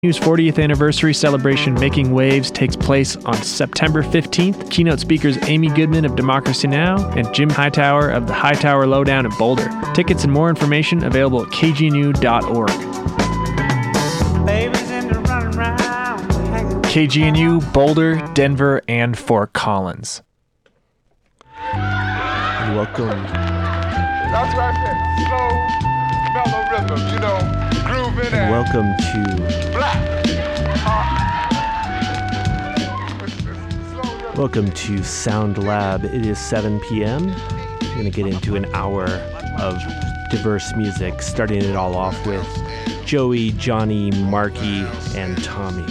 KGNU's 40th anniversary celebration Making Waves takes place on September 15th. Keynote speakers Amy Goodman of Democracy Now! And Jim Hightower of the Hightower Lowdown in Boulder. Tickets and more information available at kgnu.org. KGNU, Boulder, Denver, and Fort Collins. Welcome. That's what I said. Slow, mellow rhythm, you know, grooving and Welcome to black. Welcome to Sound Lab. It is 7 p.m. We're going to get into an hour of diverse music, starting it all off with Joey, Johnny, Marky, and Tommy.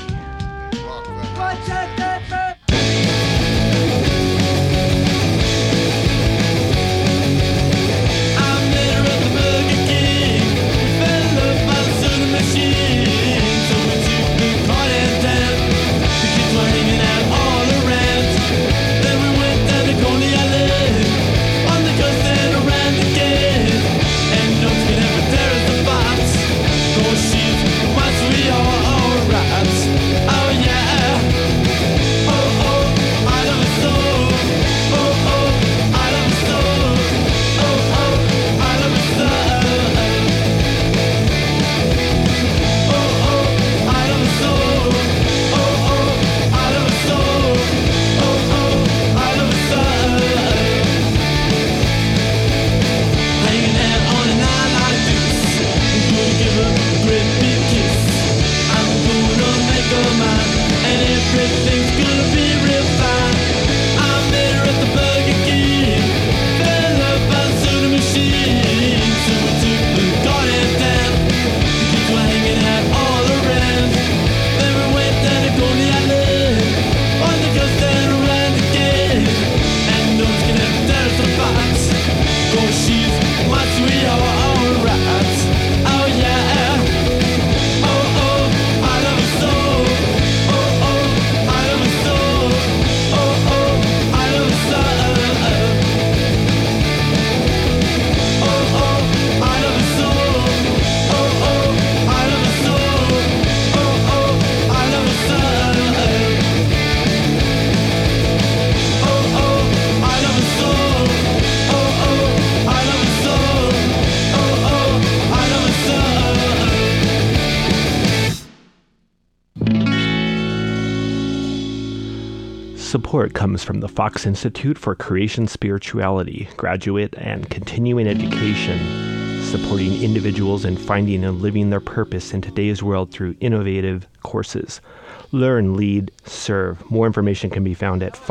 Support comes from the Fox Institute for Creation Spirituality, graduate and continuing education, supporting individuals in finding and living their purpose in today's world through innovative courses. Learn, lead, serve. More information can be found at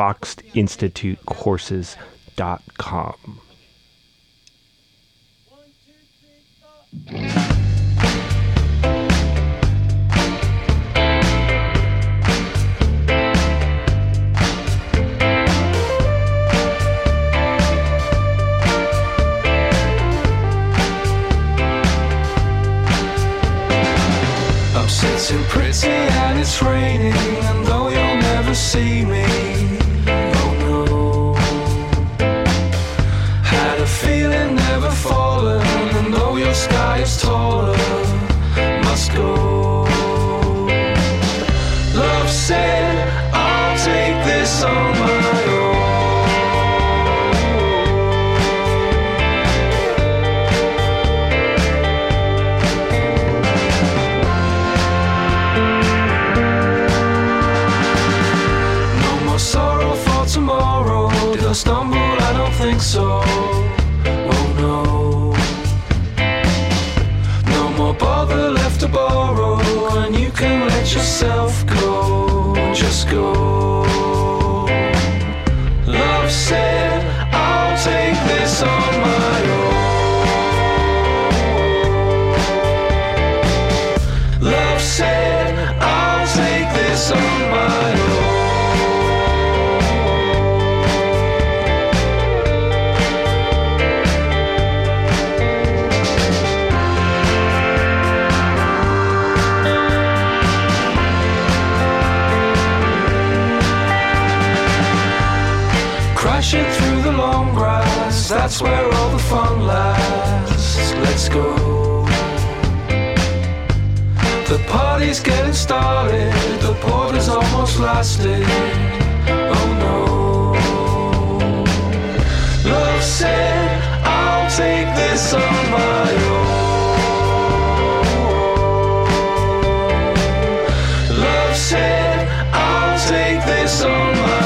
foxinstitutecourses.com. Sitting pretty and it's raining, and though you'll never see me, oh no, had a feeling never fallen, and though your sky is taller, must go. Love said, I'll take this on my own. Tomorrow, did I stumble? I don't think so. Oh no. No more bother left to borrow, and you can let yourself go. Just go. Love said, I'll take this on my own. Love said, I'll take this on my own. Crashing through the long grass, that's where all the fun lasts. Let's go. The party's getting started, the porter's almost lost it. Oh no. Love said, I'll take this on my own. Love said, I'll take this on my own.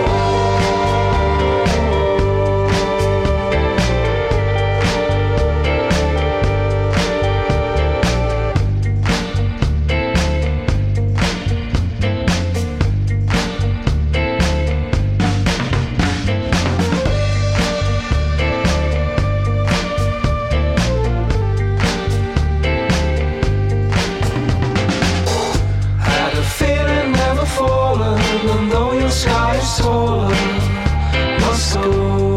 Sky is taller, must go,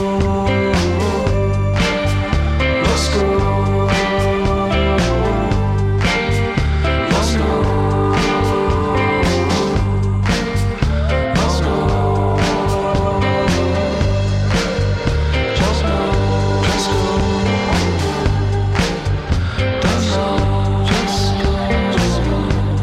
must go, must go, must go, just go, just go, just go, just go, just go.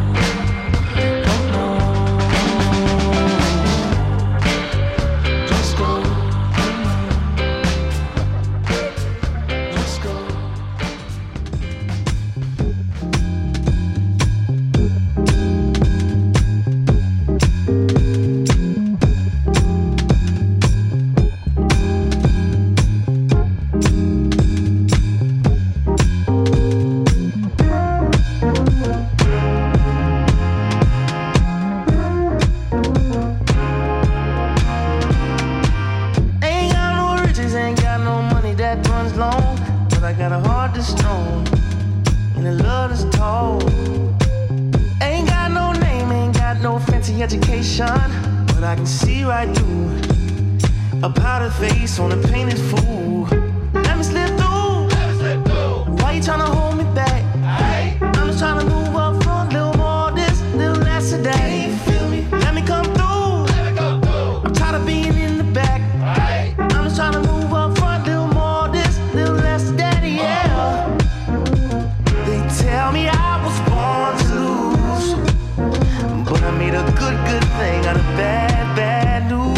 On a painted fool. Let me slip through. Why you tryna hold me back? I'm just tryna move up front, little more this, little less of that. Feel me? Let me come through. I'm tired of being in the back. I'm just tryna move up front, little more this, little less of that. Yeah. They tell me I was born to lose, but I made a good thing out of bad news.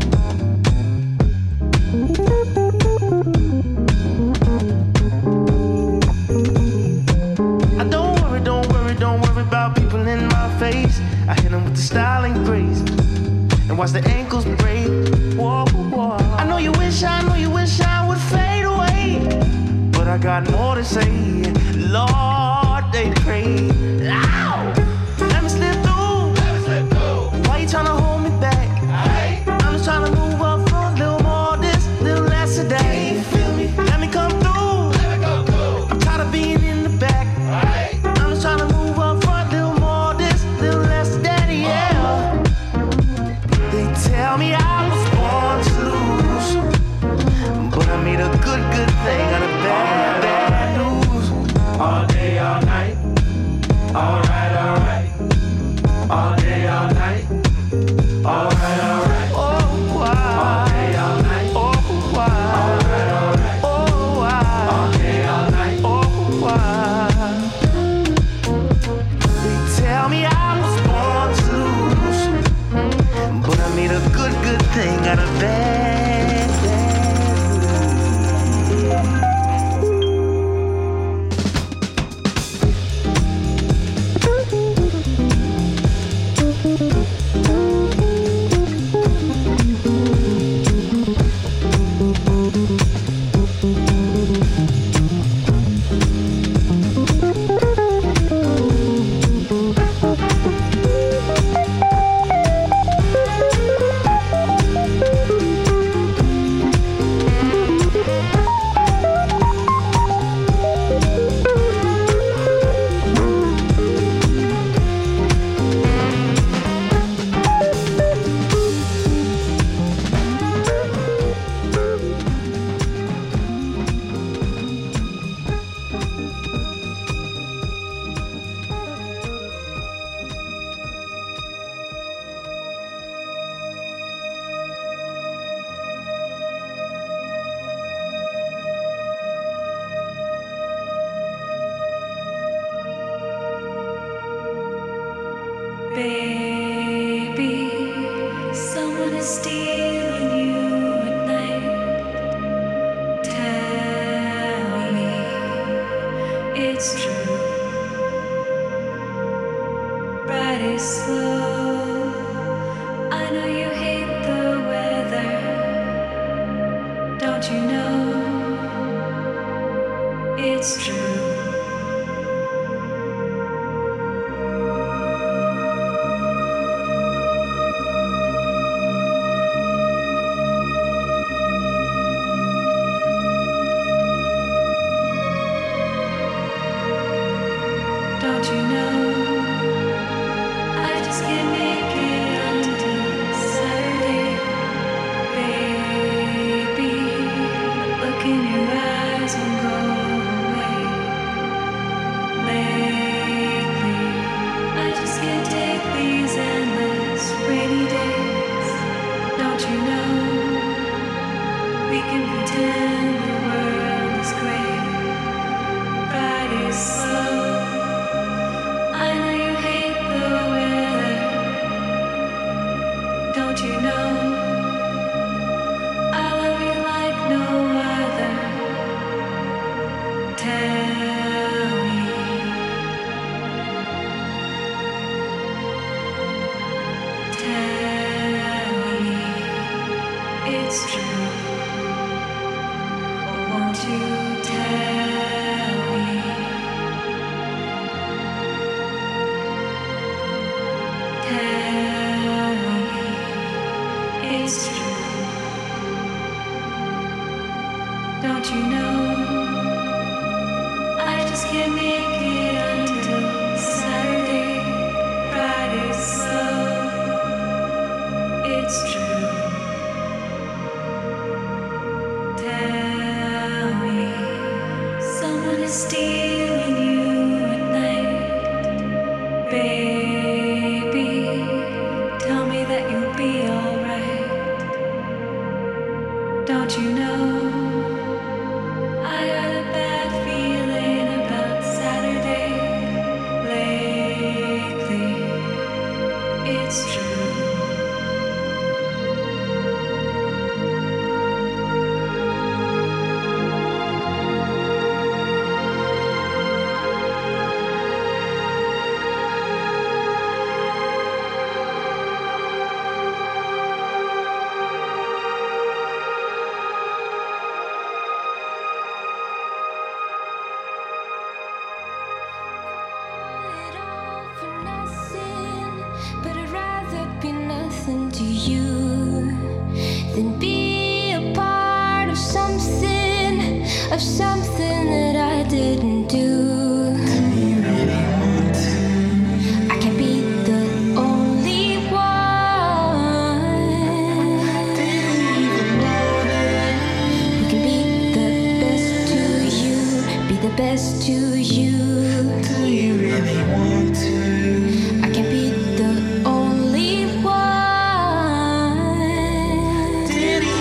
I hit him with the style and grace, and watch the ankles break. Whoa, whoa. I know you wish I would fade away, but I got more to say. Lord, they pray. Ow! Let me slip through. Why you tryna hold me back? I'm just tryna move up front, little more this, little less of that. Feel me? Let me come through. I'm tired of being in the back. I'm just tryna move up front, little more this, little less of that. Yeah. They tell me I was born to lose, but I made a good thing out of bad news. All day, all night. Alright. All day, all night. Alright. Oh, why? All day, all night. Oh, why? Alright. Oh, why? All day, all night. Oh, why? They tell me I was born to lose, but I made a good thing out of bad news. Did he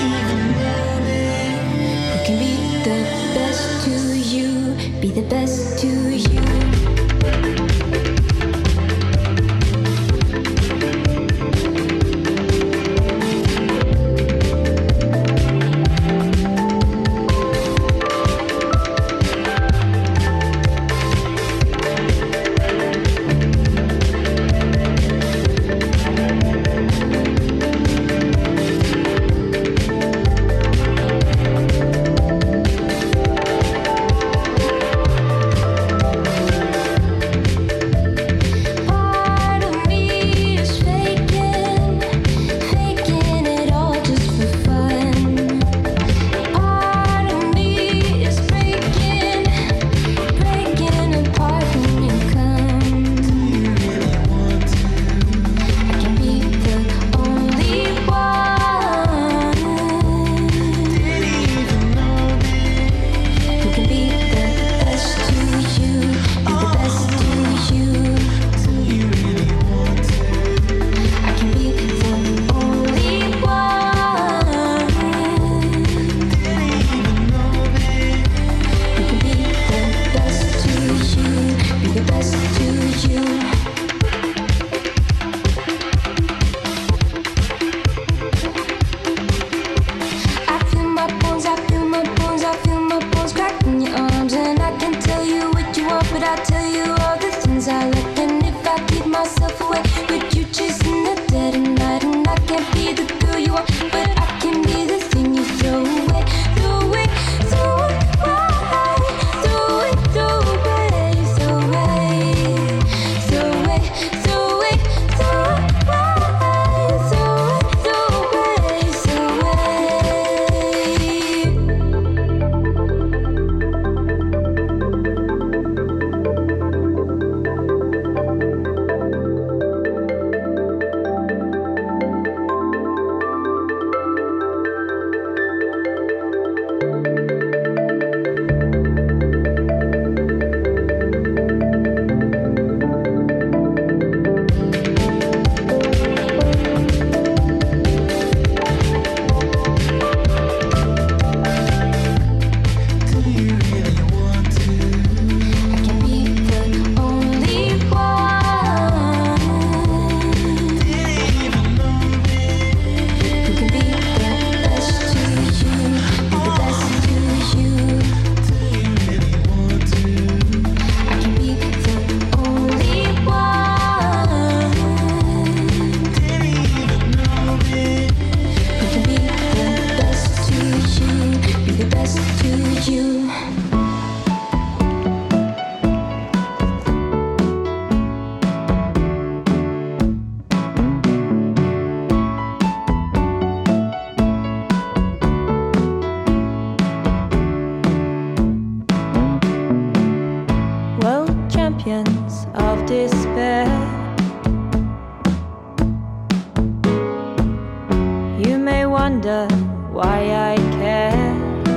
wonder why I care.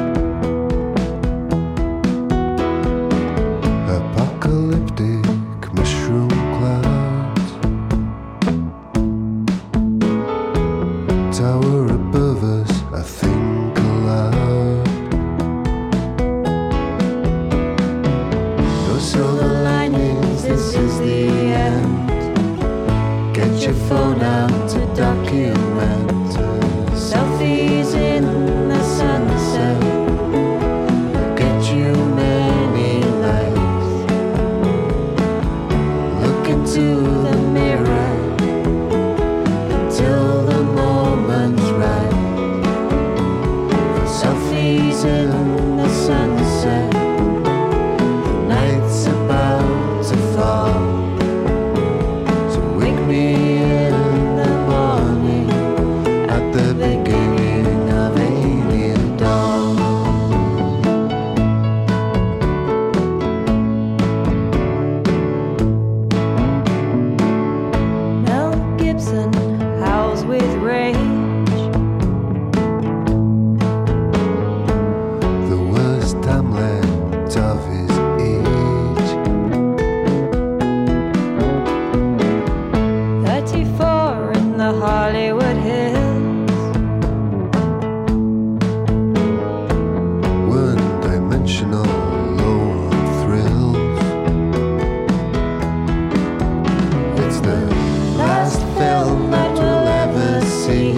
Apocalyptic mushroom clouds tower above us, I think aloud. No silver linings, this is the end. Get your phone out to document selfies in the sunset. Get you many likes. Look into the mirror until the moment's right. For selfies in the sunset. The night's about to fall. So wake me in the morning at the beginning of alien dawn. Mel Gibson howls with rage. The worst Hamlet of his age. 34 in the Hollywood Hills. One-dimensional low on thrills. It's the last film that we'll ever see.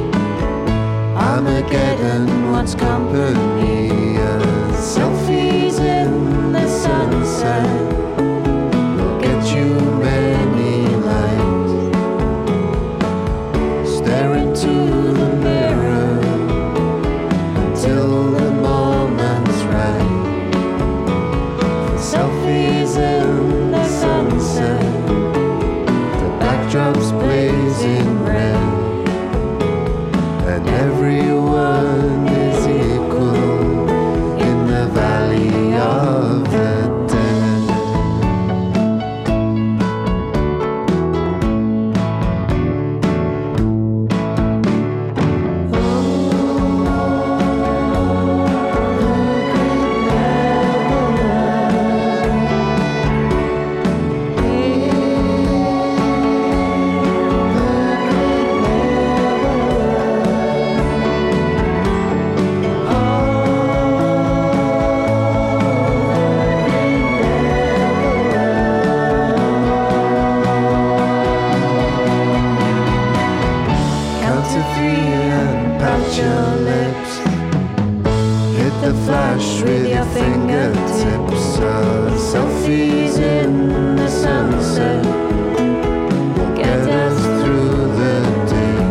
Armageddon wants company. Selfies in the sunset will get you many likes. Stare into the mirror until the moment's right. Selfies in the sunset, the backdrop's blazing red, and everyone is equal in the valley of the dead. Count to three and pat your lips. Hit the flash with your fingertips. Selfies in the sunset will get us through the day.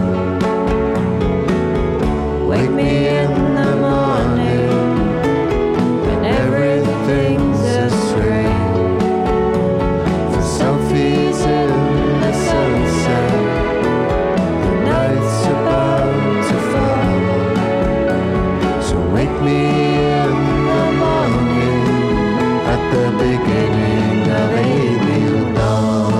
Wake me in the morning when everything's astray. For selfies in the sunset, the night's about to fall. So wake me in the morning at the beginning of alien dawn.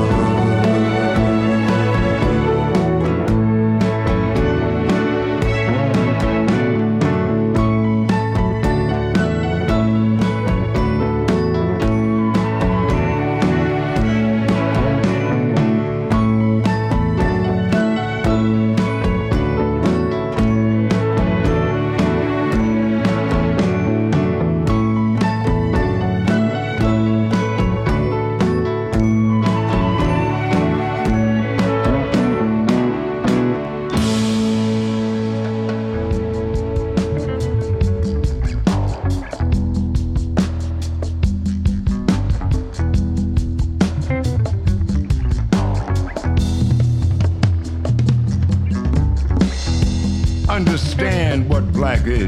Understand what black is.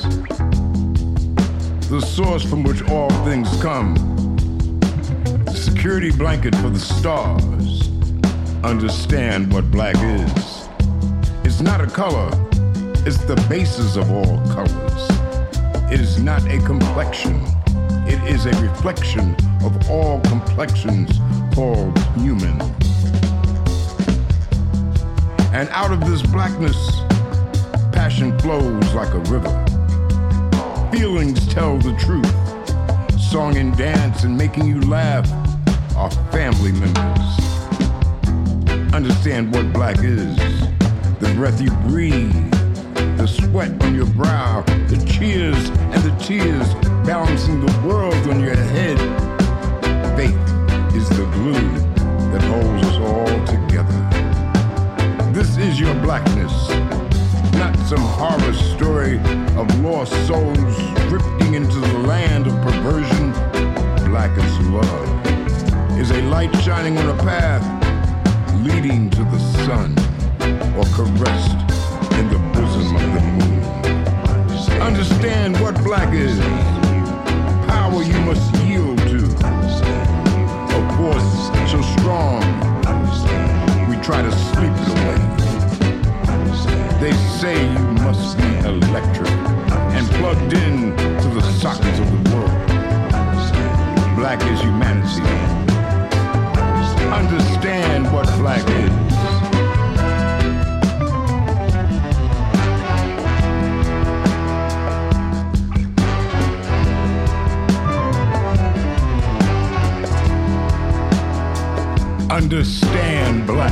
The source from which all things come. The security blanket for the stars. Understand what black is. It's not a color. It's the basis of all colors. It is not a complexion. It is a reflection of all complexions called human. And out of this blackness Passion flows like a river. Feelings tell the truth. Song and dance and making you laugh are family members. Understand what black is. The breath you breathe, the sweat on your brow, the cheers and the tears balancing the world on your head. Faith is the glue that holds us all together. This is your blackness, not some horror story of lost souls drifting into the land of perversion. Blackest love is a light shining on a path leading to the sun, or caressed in the bosom of the moon. Understand what black is. Power you must yield to. A force so strong we try to sleep it away. They say you must be electric and plugged in to the sockets of the world. Black is humanity. Understand what black is. Understand black.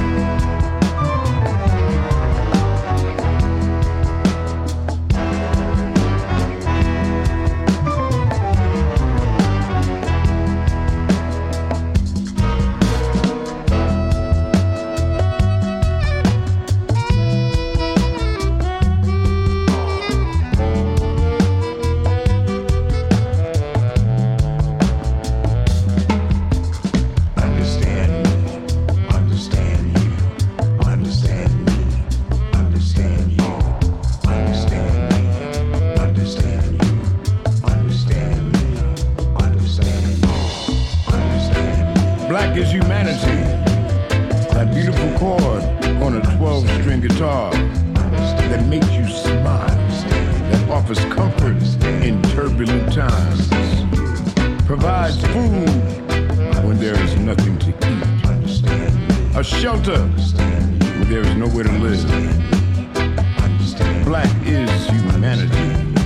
Black is humanity. That beautiful chord on a 12-string guitar that makes you smile, that offers comfort in turbulent times, provides food when there is nothing to eat, a shelter when there is nowhere to live. Black is humanity,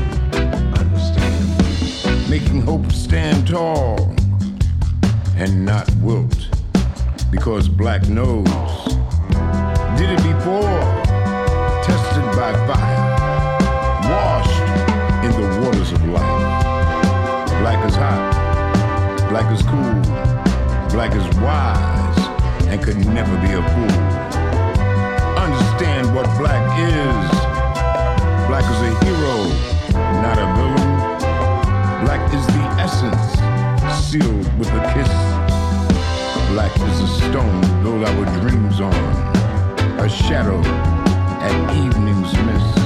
making hope stand tall and not wilt, because black knows. Did it before, tested by fire, washed in the waters of life. Black is hot, black is cool, black is wise, and could never be a fool. Understand what black is. Black is a hero, not a villain. Black is the essence, sealed with a kiss. Black is a stone to build our dreams on, a shadow at evening's mist.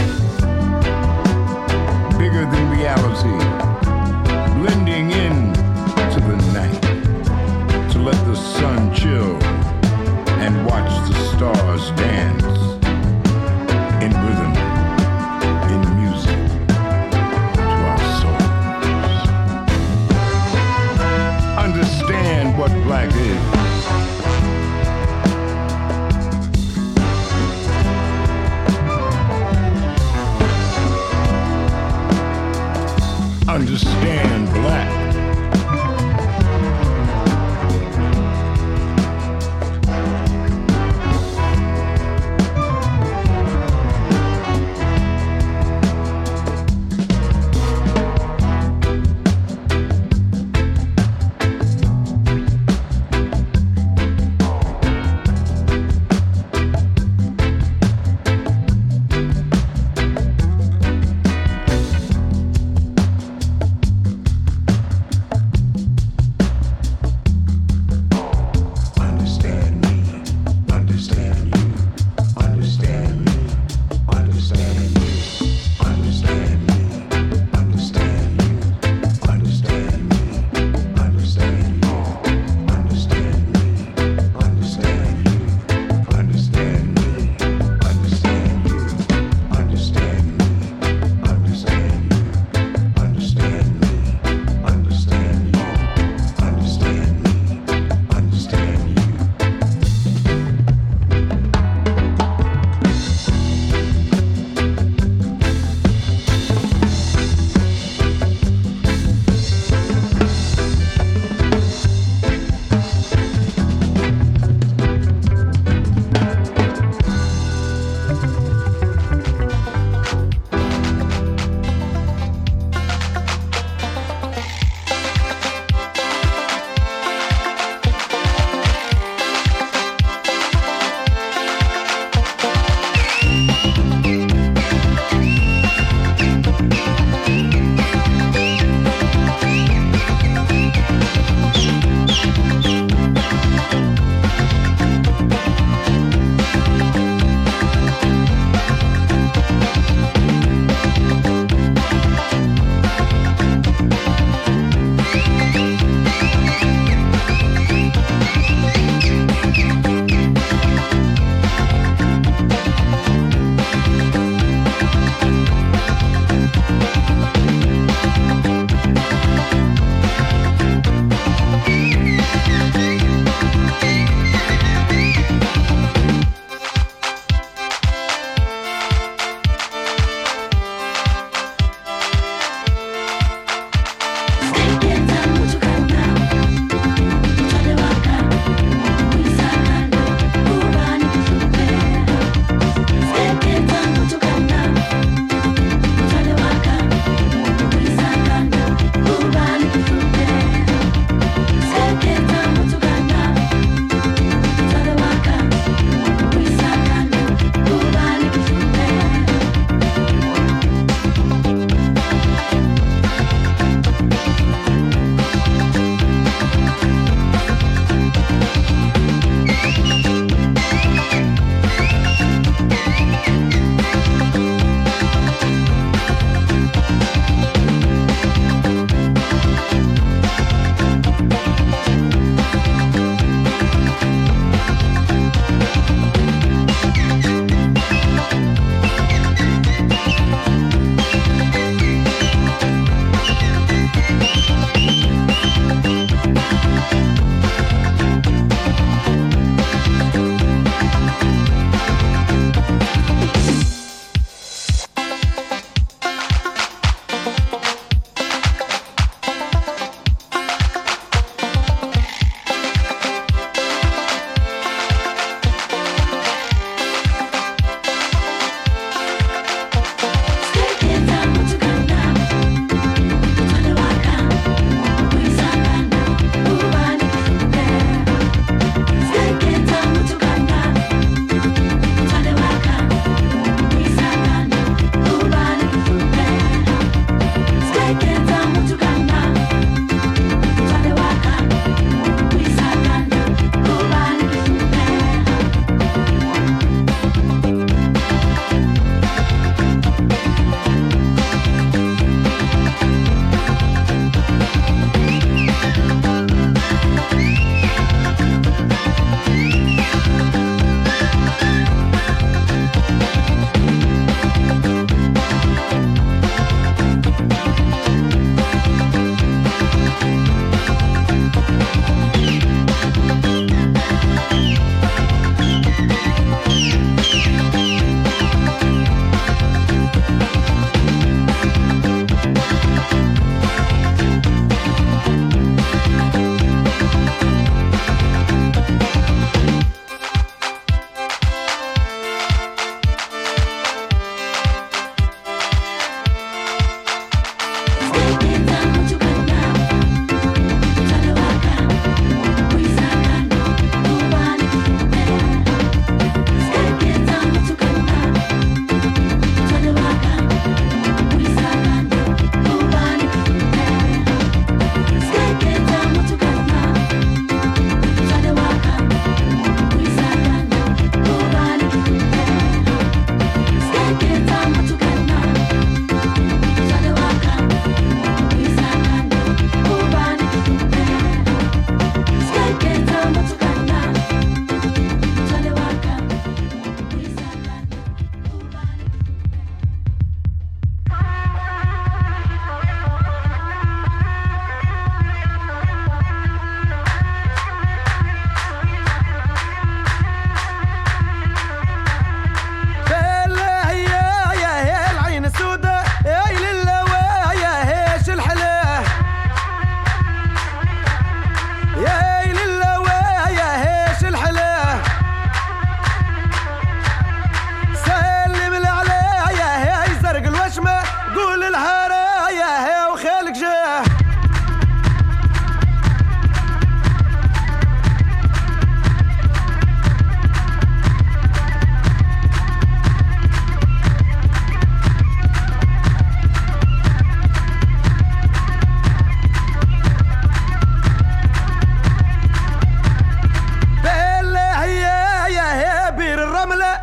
Bigger than reality, blending in to the night, to let the sun chill and watch the stars dance in rhythm, in music, to our souls. Understand what black is. Understand black.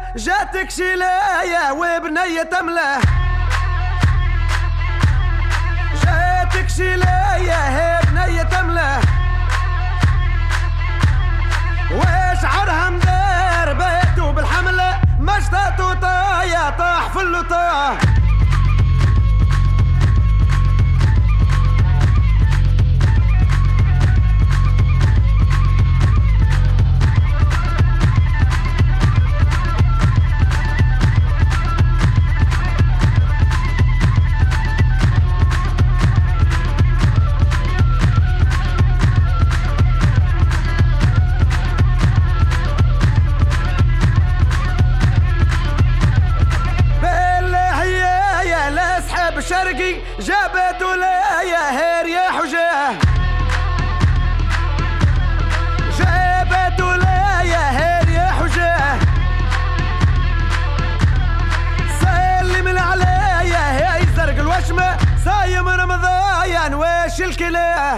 جاتك شلاية وبنية تملة جاتك شلاية هي بنية تملة وشعرها مدار بيته بالحملة مشطط وطاية طاح في اللطاة شرقي جابت ولاية هير يا حجاه جابت ولاية هير يا حجاه سلم العلاية هي زرق الوشمة صايم رمضان وش الكلاه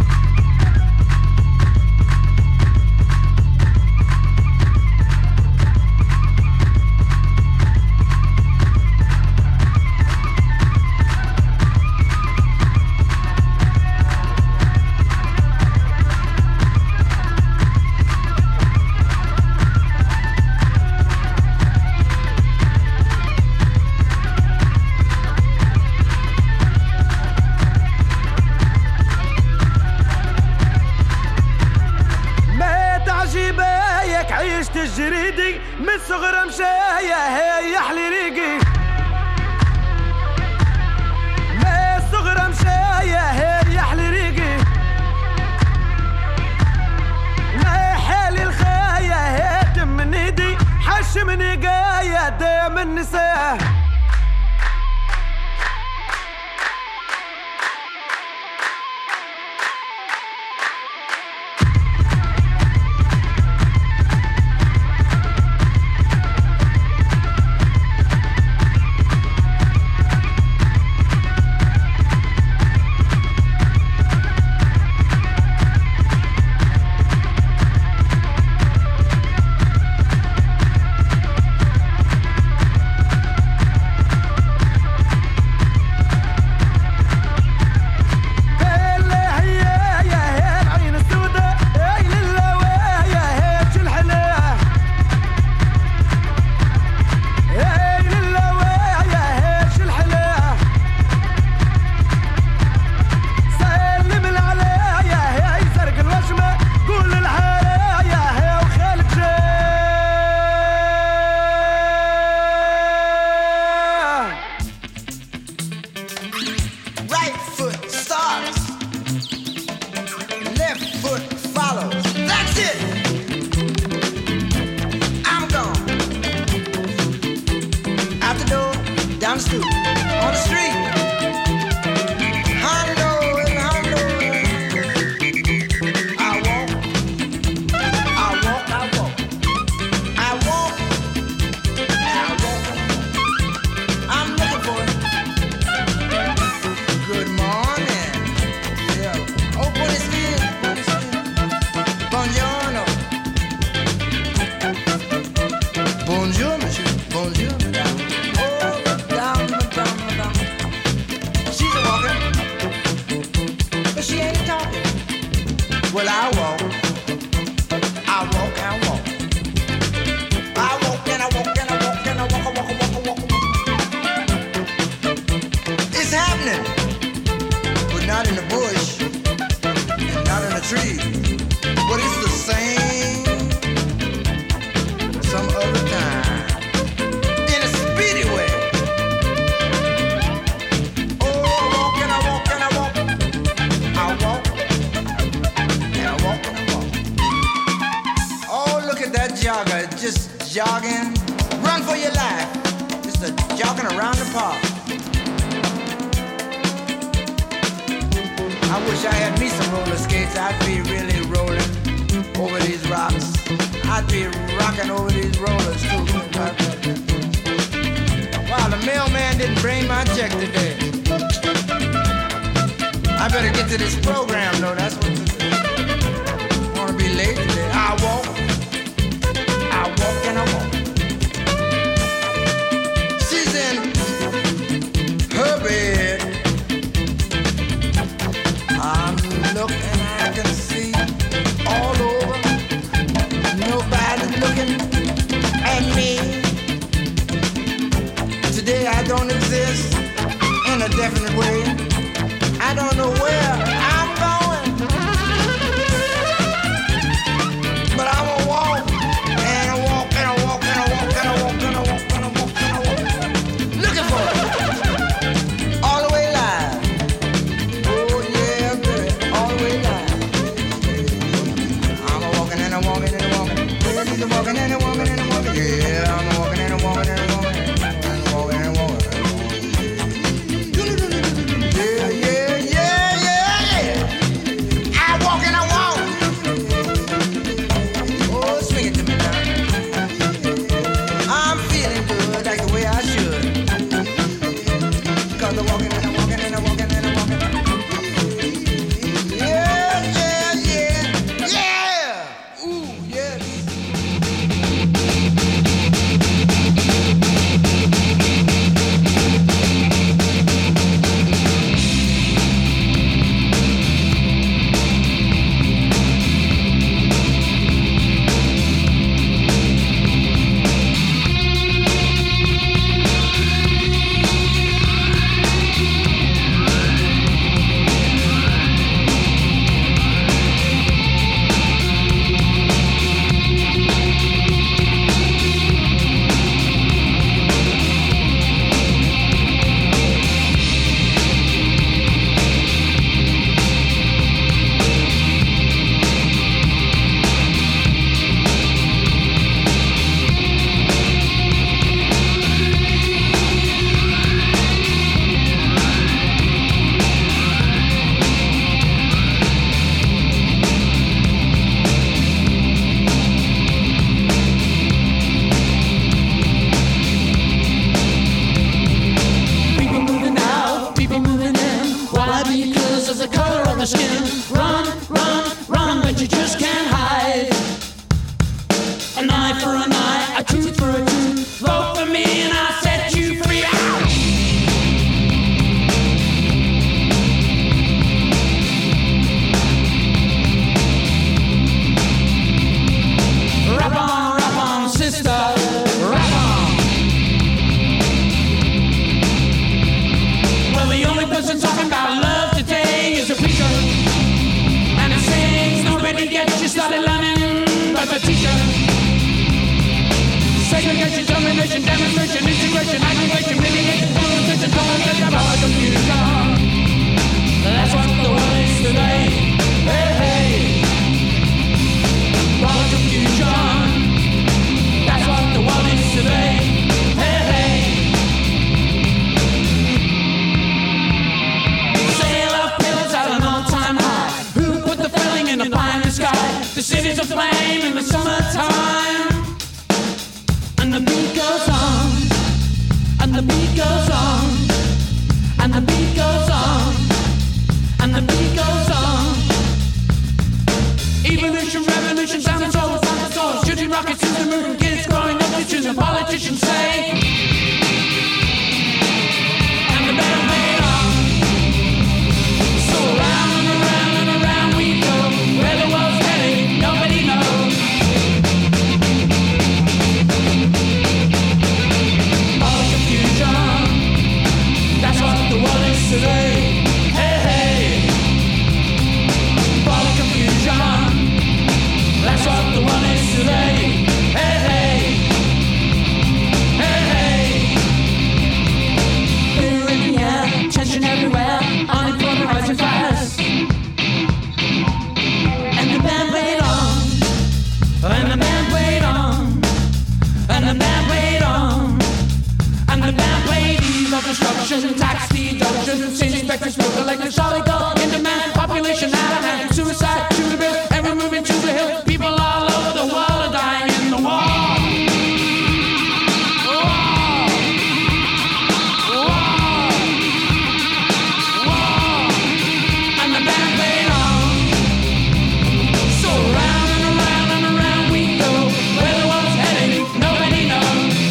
عيشت الجريدي من صغر مشاية هي يحلي ريقي من صغر مشاية هي يحلي ريقي ما حالي الخاية هي دم من ايدي حش من ايقاية دام النساء Jogging, run for your life. Just a jogging around the park. I wish I had me some roller skates. I'd be really rolling over these rocks. I'd be rocking over these rollers too. Wow, the mailman didn't bring my check today. I better get to this program though. That's what this is. Wanna be late today? I walk and I walk. definite way. I don't know where I'm going, but I'm gonna walk and I walk and I walk and I walk and I walk and I walk and I walk and I walk, looking for it. All the way live. Oh yeah, baby, all the way live. I'm a walking and I'm walking and I'm walking. Ladies are walking and I'm walking and I'm walking. Yeah, I'm a walking and I'm walking and I'm walking.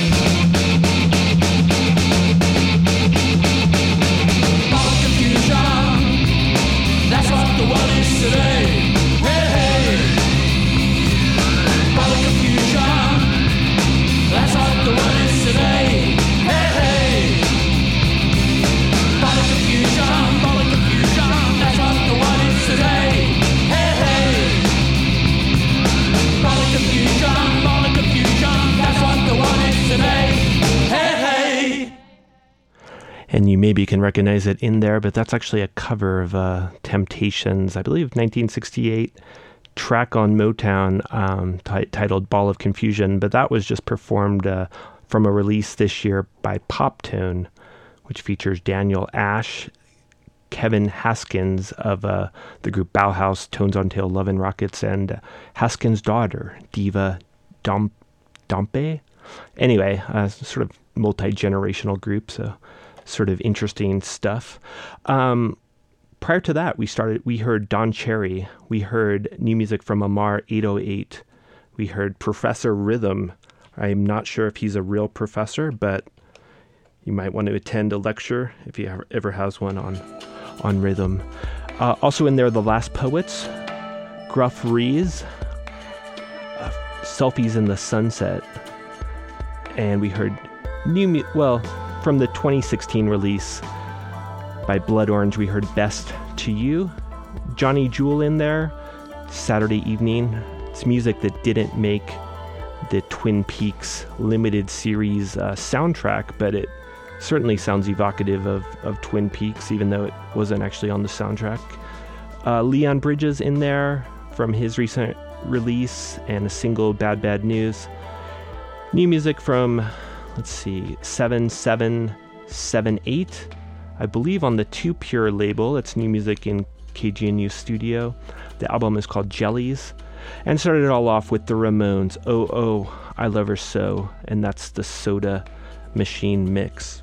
Confusion. and you maybe can recognize it in there, but that's actually a cover of Temptations, I believe 1968 track on Motown titled Ball of Confusion, but that was just performed from a release this year by Poptone, which features Daniel Ash, Kevin Haskins of the group Bauhaus, Tones on Tail, Love and Rockets, and Haskins' daughter, Diva Dompe. Anyway, sort of multi-generational group, so sort of interesting stuff. Prior to that, we heard Don Cherry. We heard new music from Amar 808. We heard Professor Rhythm. I'm not sure if he's a real professor, but you might want to attend a lecture if he ever has one on rhythm. Also in there, The Last Poets, Gruff Rhees, Selfies in the Sunset. And we heard from the 2016 release by Blood Orange, we heard Best to You. Johnny Jewel in there, Saturday Evening. It's music that didn't make the Twin Peaks limited series soundtrack, but it certainly sounds evocative of Twin Peaks, even though it wasn't actually on the soundtrack. Leon Bridges in there from his recent release, and a single, Bad Bad News. New music from, 7778, I believe on the Too Pure label. It's new music in KGNU studio. The album is called Jellies. And started it all off with the Ramones, Oh, Oh, I Love Her So, and that's the Soda Machine mix.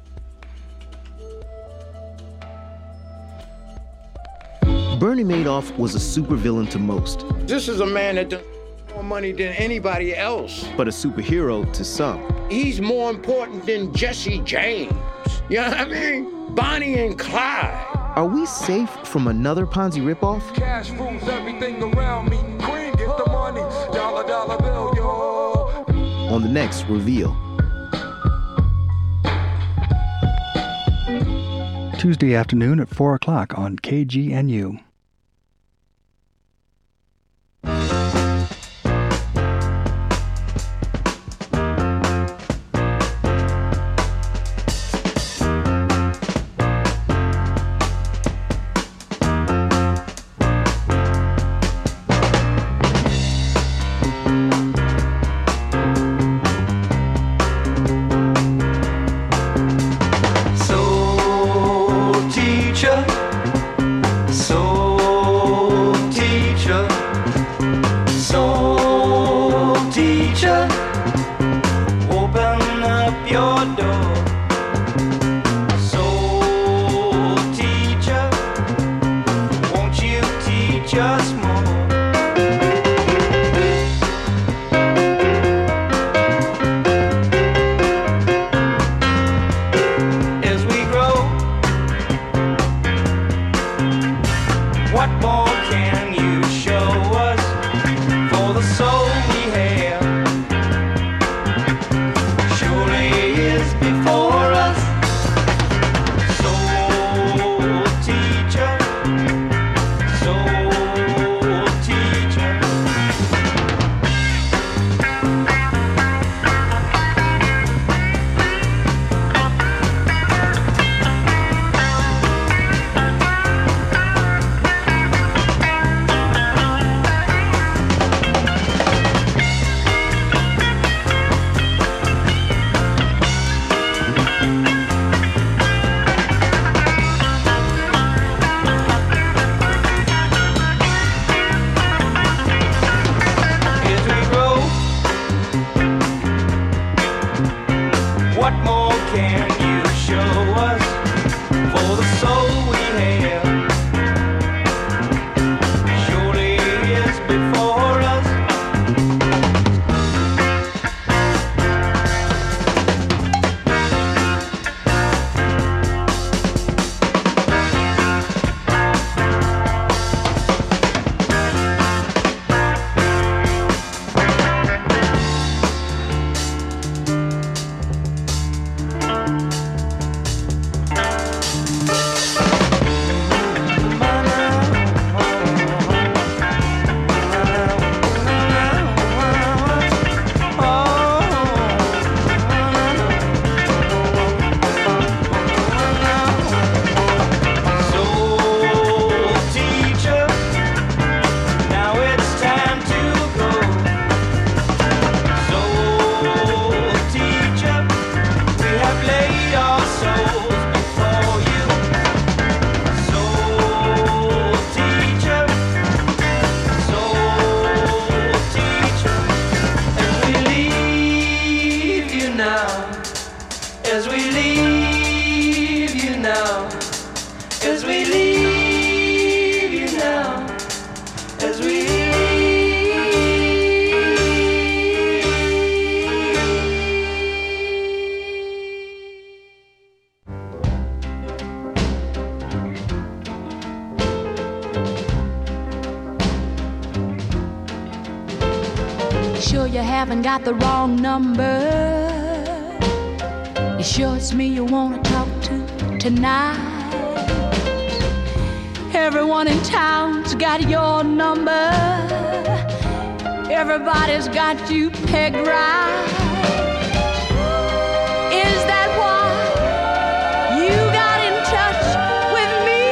Bernie Madoff was a supervillain to most. This is a man that does more money than anybody else. But a superhero to some. He's more important than Jesse James. You know what I mean? Bonnie and Clyde. Are we safe from another Ponzi ripoff? Cash rules everything around me. Queen, get the money. Dollar, dollar bill, yo. On the next Reveal. Tuesday afternoon at 4 o'clock on KGNU. as we leave you now, as we leave you now, as we Sure you haven't got the wrong number. You sure it's me you wanna talk to tonight? Everyone in town's got your number. Everybody's got you pegged right. Is that why you got in touch with me?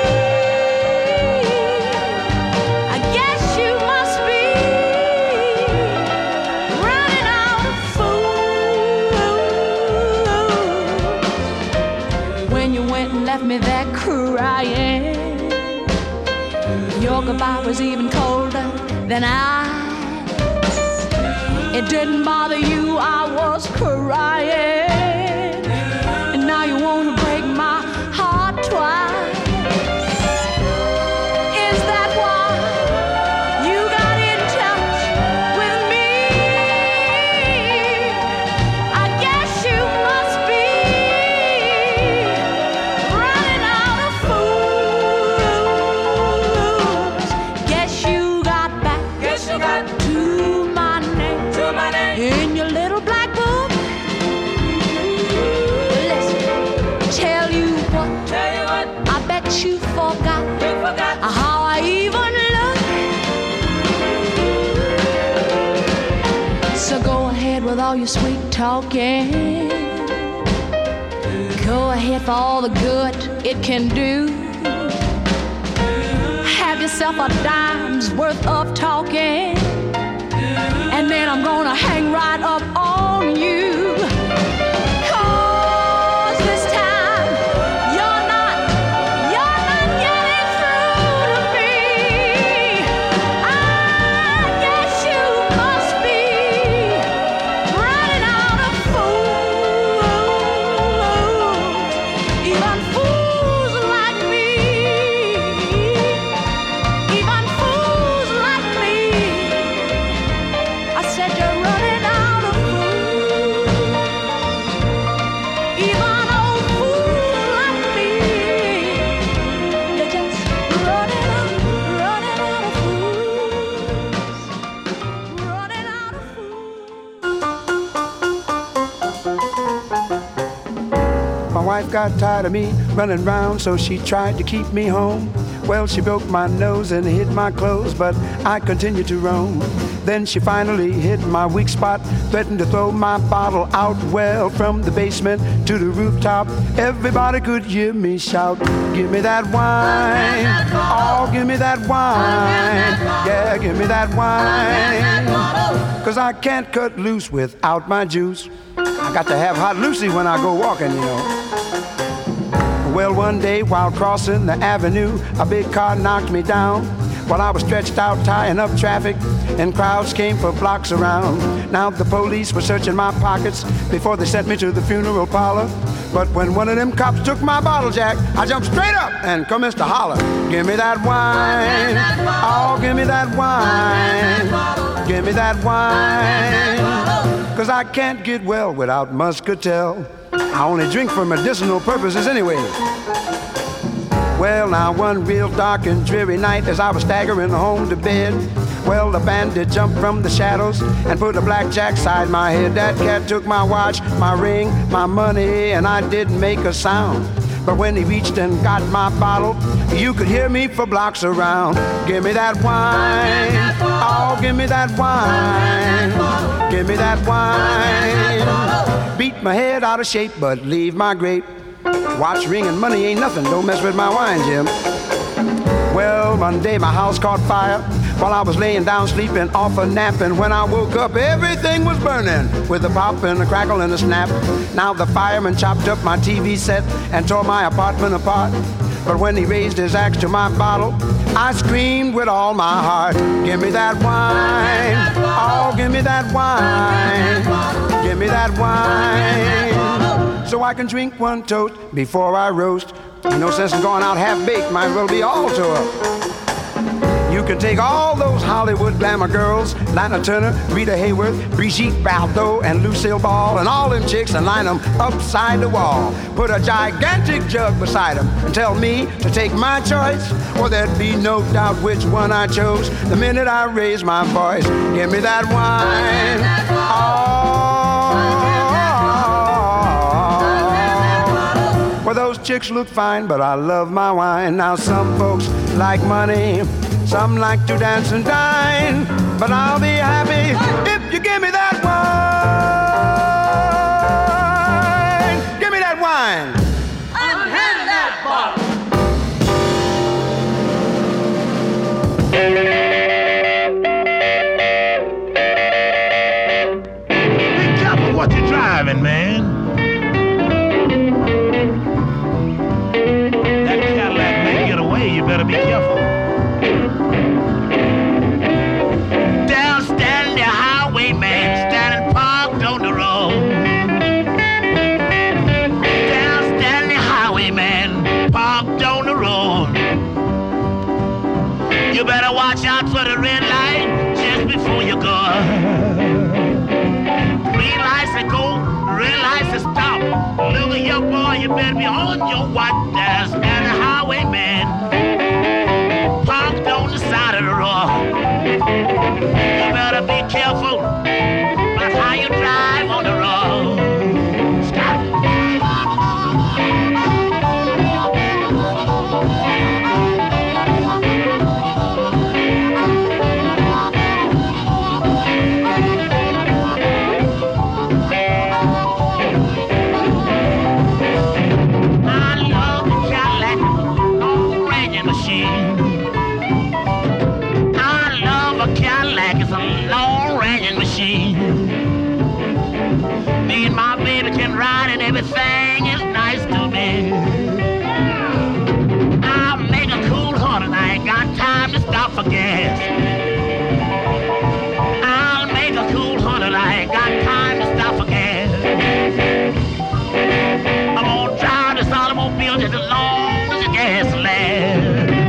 I guess you must be running out of fools. When you went and left me there crying, your goodbye was even colder than ice. It didn't bother you, I was crying. And now you want to break my heart twice. Is that why you got in touch with me? I guess you must be running out of fools. Guess you got back to my name. In your little black book. Listen, tell you what, I bet you forgot how I even look. So go ahead with all your sweet talking. Go ahead for all the good it can do. Have yourself a dime's worth of talking, and then I'm gonna hang right up on you. 'Cause this time you're not getting through to me. I guess you must be running out of fools. Even fools like me. Even fools like me. I said you're running out of fools. Even old fools like me. You're just running out of fools. Running out of My wife got tired of me running round, so she tried to keep me home. Well, she broke my nose and hid my clothes, but I continued to roam. Then she finally hit my weak spot, threatened to throw my bottle out. Well, from the basement to the rooftop, everybody could hear me shout, give me that wine, oh, give me that wine, yeah, give me that wine, 'cause I can't cut loose without my juice. I got to have hot Lucy when I go walking, you know. Well, one day while crossing the avenue, a big car knocked me down while I was stretched out tying up traffic, and crowds came for blocks around. Now the police were searching my pockets before they sent me to the funeral parlor. But when one of them cops took my bottle jack, I jumped straight up and commenced to holler, give me that wine, oh, give me that wine, give me that wine, 'cause I can't get well without muscatel. I only drink for medicinal purposes anyway. Well, now one real dark and dreary night as I was staggering home to bed, well, the bandit jumped from the shadows and put a blackjack side my head. That cat took my watch, my ring, my money, and I didn't make a sound. But when he reached and got my bottle, you could hear me for blocks around. Give me that wine, oh, give me that wine, give me that wine. Beat my head out of shape, but leave my grape. Watch, ring, and money ain't nothing, don't mess with my wine, Jim. Well, one day my house caught fire while I was laying down sleeping off a nap, and when I woke up everything was burning with a pop and a crackle and a snap. Now the fireman chopped up my TV set and tore my apartment apart, but when he raised his axe to my bottle, I screamed with all my heart, give me that wine, oh, give me that wine, give me that wine. so I can drink one toast before I roast. No sense in going out half-baked, might as well be all tore up. You can take all those Hollywood glamour girls, Lana Turner, Rita Hayworth, Brigitte Bardot, and Lucille Ball, and all them chicks, and line them upside the wall. Put a gigantic jug beside them and tell me to take my choice. Or there'd be no doubt which one I chose the minute I raise my voice. Give me that wine. Oh, well, those chicks look fine, but I love my wine. Now some folks like money, some like to dance and dine, but I'll be happy if you give me that wine. Give me that wine. Unhand that bottle. Be careful what you're driving, man. That Cadillac may get away. You better be careful. You better watch out for the red light just before you go. Green lights to go, red lights to stop. Look at your boy, you better be on your watch. There's a highwayman parked on the side of the road. You better be careful about how you drive on the road. Stop. Me and my baby can ride and everything is nice to me. I'll make a cool horn and I ain't got time to stop for gas. I'll make a cool horn and I ain't got time to stop for gas. I'm gonna drive this automobile just as long as the gas lasts.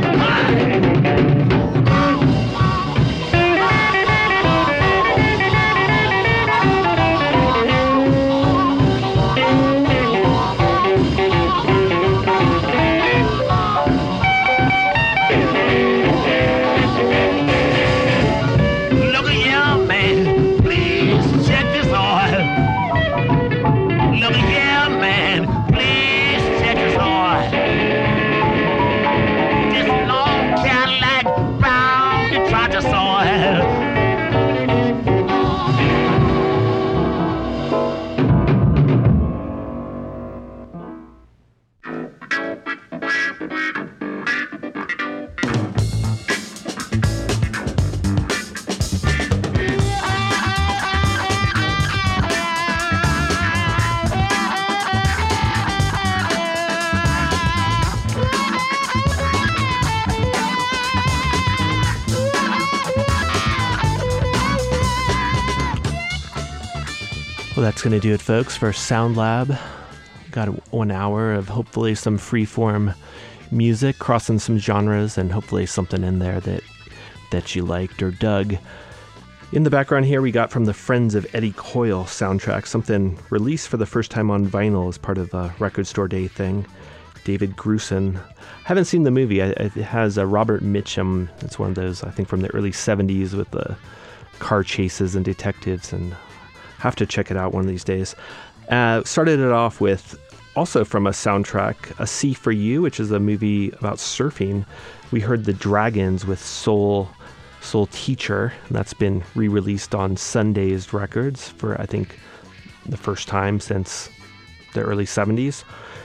Well, that's going to do it, folks, for Sound Lab. Got 1 hour of hopefully some freeform music, crossing some genres, and hopefully something in there that you liked or dug. In the background here, we got from the Friends of Eddie Coyle soundtrack, something released for the first time on vinyl as part of a Record Store Day thing. David Grusin. Haven't seen the movie. It has Robert Mitchum. It's one of those, I think, from the early 70s with the car chases and detectives, and have to check it out one of these days. Started it off with, also from a soundtrack, A Sea for You, which is a movie about surfing. We heard The Dragons with Soul Teacher, and that's been re-released on Sundazed Records for, I think, the first time since the early 70s.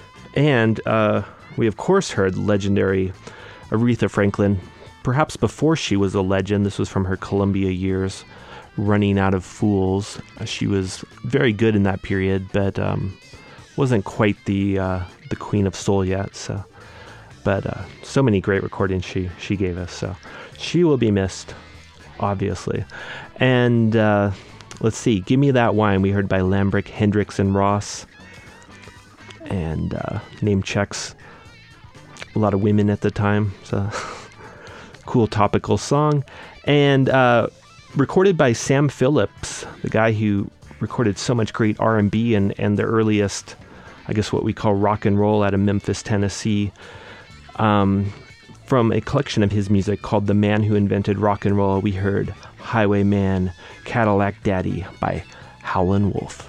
And we, of course, heard legendary Aretha Franklin, perhaps before she was a legend. This was from her Columbia years, Running Out of Fools. She was very good in that period, but wasn't quite the queen of soul yet. So many great recordings she gave us. So she will be missed, obviously. And let's see, Give Me That Wine, we heard by Lambrick, Hendrix, and Ross. and name checks a lot of women at the time. It's a cool topical song. And recorded by Sam Phillips, the guy who recorded so much great R&B and the earliest, I guess what we call rock and roll out of Memphis, Tennessee, from a collection of his music called The Man Who Invented Rock and Roll. We heard Highwayman, Cadillac Daddy by Howlin' Wolf.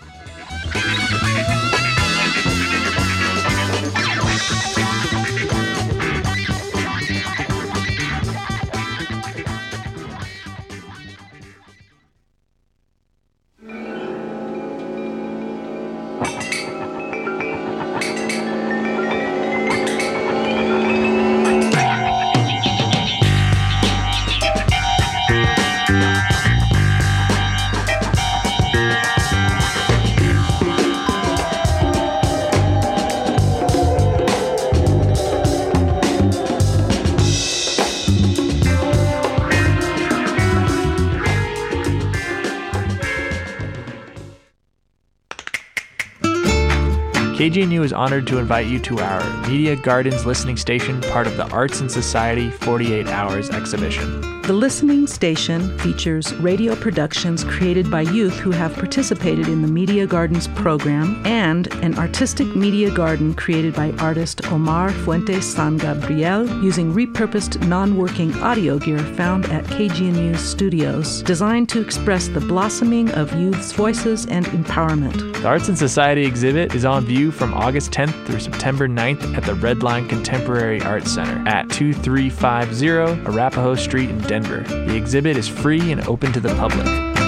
KGNU is honored to invite you to our Media Gardens listening station, part of the Arts and Society 48 Hours exhibition. The listening station features radio productions created by youth who have participated in the Media Gardens program and an artistic media garden created by artist Omar Fuentes San Gabriel using repurposed non-working audio gear found at KGNU studios, designed to express the blossoming of youth's voices and empowerment. The Arts and Society exhibit is on view from August 10th through September 9th at the Redline Contemporary Arts Center at 2350 Arapahoe Street in Denver. The exhibit is free and open to the public.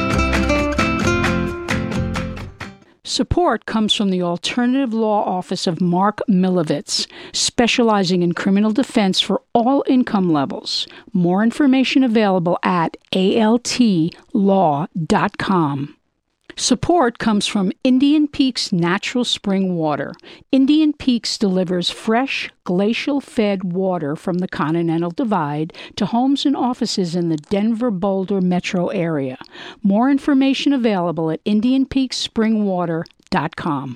Support comes from the Alternative Law Office of Mark Milovitz, specializing in criminal defense for all income levels. More information available at altlaw.com. Support comes from Indian Peaks Natural Spring Water. Indian Peaks delivers fresh, glacial-fed water from the Continental Divide to homes and offices in the Denver-Boulder metro area. More information available at IndianPeaksSpringWater.com.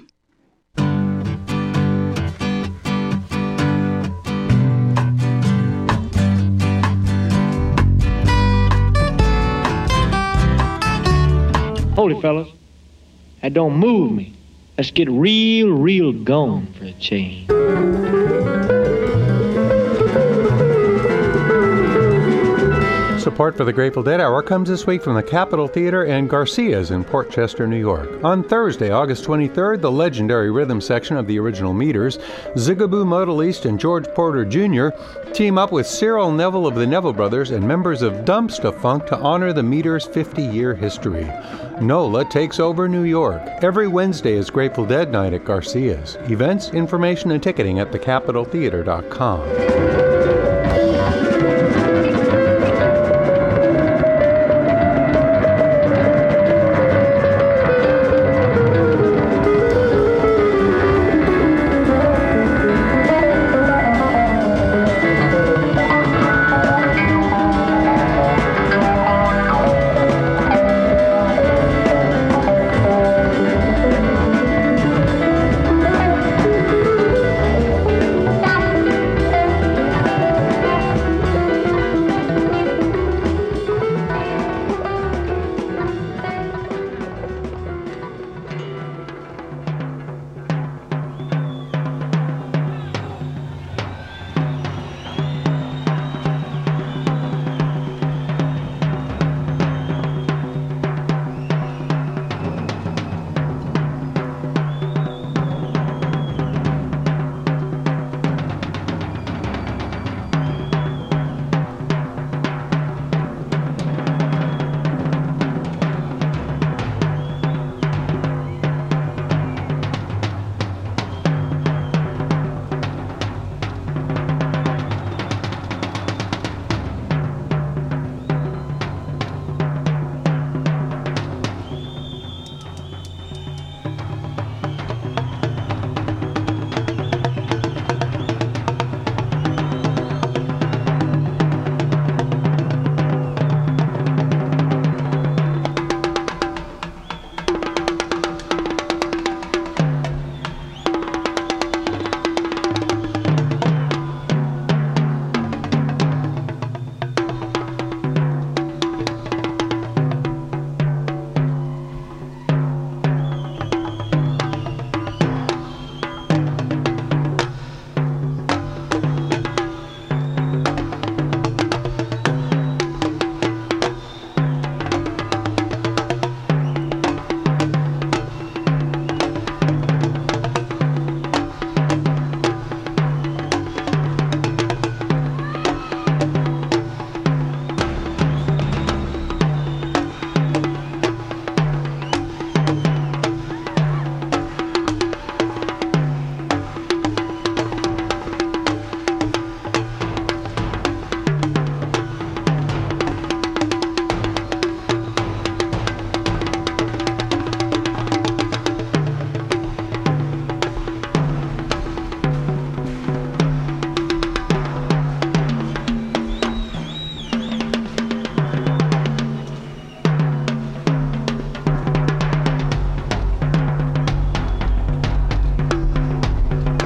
Hold it, fellas. That don't move me. Let's get real going for a change. Support for the Grateful Dead Hour comes this week from the Capitol Theater and Garcia's in Port Chester, New York. On Thursday, August 23rd, the legendary rhythm section of the original Meters, Zigaboo Model East and George Porter Jr. team up with Cyril Neville of the Neville Brothers and members of Dumpsta Funk to honor the Meters' 50-year history. NOLA takes over New York. Every Wednesday is Grateful Dead Night at Garcia's. Events, information, and ticketing at thecapitoltheater.com.